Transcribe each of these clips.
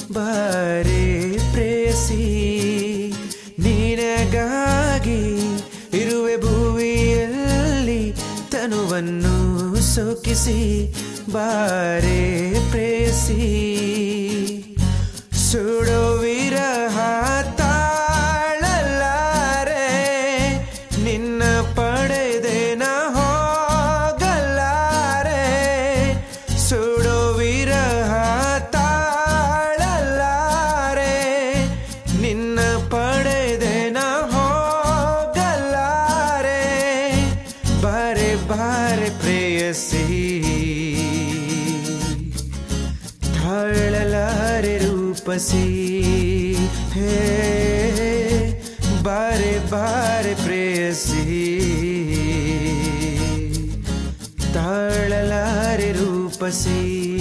ಬಾರೆ ಪ್ರೇಯಸಿ ನಿನಗಾಗಿ ಇರುವೆ ಭುವಿಯಲ್ಲಿ ತನುವನ್ನು ಸೋಕಿಸಿ ಬಾರೆ ಪ್ರೇಯಸಿ ಸುಡೋ ವಿರಹ ತಾಳಲಾರೆ ನಿನ್ನ ಪಡೆದೆ ನ ಹೋಗಲಾರೆ ಸುಡೋ ವಿರಹ ತಾಳಲಾರೆ ನಿನ್ನ ಪಡೆದೆ ನ ಹೋಗಲಾರೆ ಬಾರೆ ಬಾರೆ ಪ್ರೇಯಸಿ ತಾಳಲಾರೆ ರೂಪಸಿ ಹೇ ಬಾರೆ ಬಾರೆ ಪ್ರೇಯಸಿ ತಾಳಲಾರೆ ರೂಪಸಿ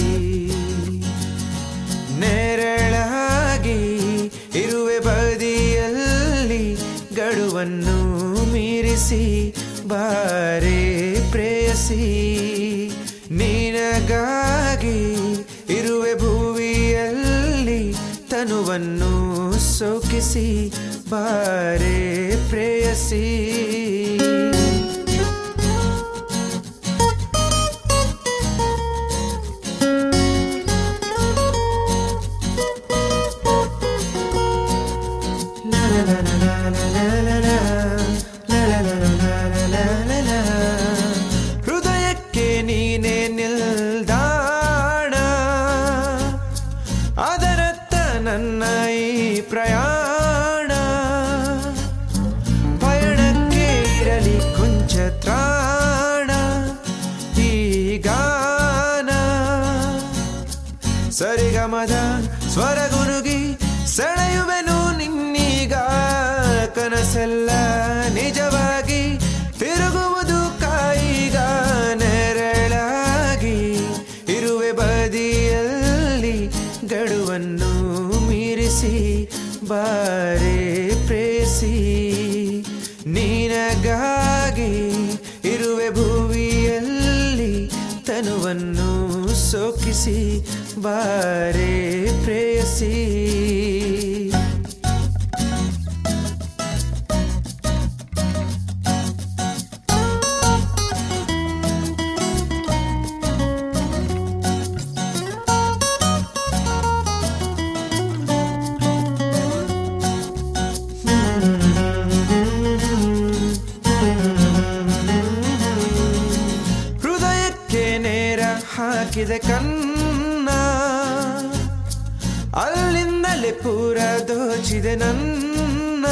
ನೆರಳಾಗಿ ಇರುವೆ ಬದಿಯಲ್ಲಿ ಗಡುವನ್ನು ಮೀರಿಸಿ ಬಾರೆ ಪ್ರೇಯಸಿ ನಿನಗಾಗಿ ಇರುವೆ ಭುವಿಯಲ್ಲಿ ತನುವನ್ನು ಸೋಕಿಸಿ ಬಾರೆ ಪ್ರೇಯಸಿ ಹೃದಯಕ್ಕೆ ನೀನೆ ನಿಲ್ದಾಣ ಅದರತ್ತ ನನ್ನ ಈ ಪ್ರಯಾಣ ಪಯಣಕ್ಕೆ ಇರಲಿ ಕೊಂಚ ತ್ರಾಣ ಈ ಗಾನ ಸರಿಗಮದ ಸ್ವರಗುನುಗಿ ಸೆಳೆಯುವೆನು ನಿನ್ನೀಗ ಕನಸೆಲ್ಲ ನಿಜವಾಗಿ ತಿರುಗುವುದು ಕಾಯಿಗ ನೆರಳಾಗಿ ಇರುವೆ ಬದಿಯಲ್ಲಿ ಗಡುವನ್ನು ಮೀರಿಸಿ ಬಾರೆ ಪ್ರೇಯಸಿ ನಿನಗಾಗಿ ಇರುವೆ ಭುವಿಯಲ್ಲಿ ತನುವನ್ನು ಸೋಕಿಸಿ ಬಾರೆ ಪ್ರೇಯಸಿ ಹಾಕಿದೆ ಕನ್ನ ಅಲ್ಲಿಂದಲೇ ಪೂರ ದೋಚಿದೆ ನನ್ನ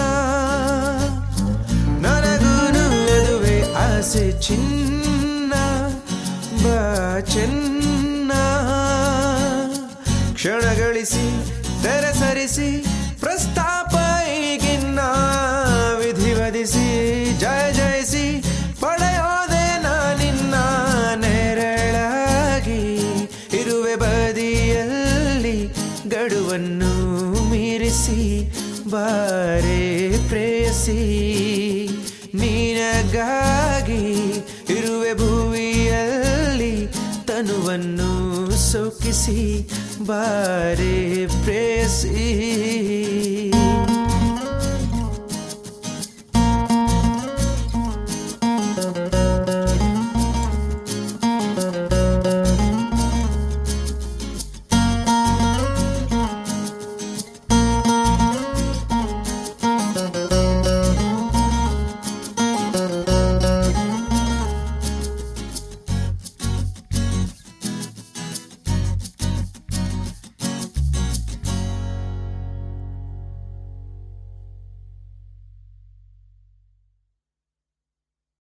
ನನಗೂನು ಅದುವೆ ಆಸೆ ಚಿನ್ನ ಬಾ ಚೆನ್ನ ಕ್ಷಣಗಳಿಸಿ ತೆರೆ ಸರಿಸಿ ಪ್ರಸ್ತಾಪ ಈಗಿನ್ನ ವಿಧಿವದಿಸಿ ಜಯ ಜಯಿಸಿ ಪಡೆಯೋದೆ ನಾನಿನ್ನ ನೆರಳಾಗಿ ಇರುವೆ ಬದಿಯಲ್ಲಿ ಗಡುವನ್ನು ಮೀರಿಸಿ ಬಾರೆ ಪ್ರೇಯಸಿ ನಿನಗಾಗಿ ಇರುವೆ ಭುವಿಯಲ್ಲಿ ತನುವನ್ನು ಸೋಕಿಸಿ ಬಾರೆ ಪ್ರೇಯಸಿ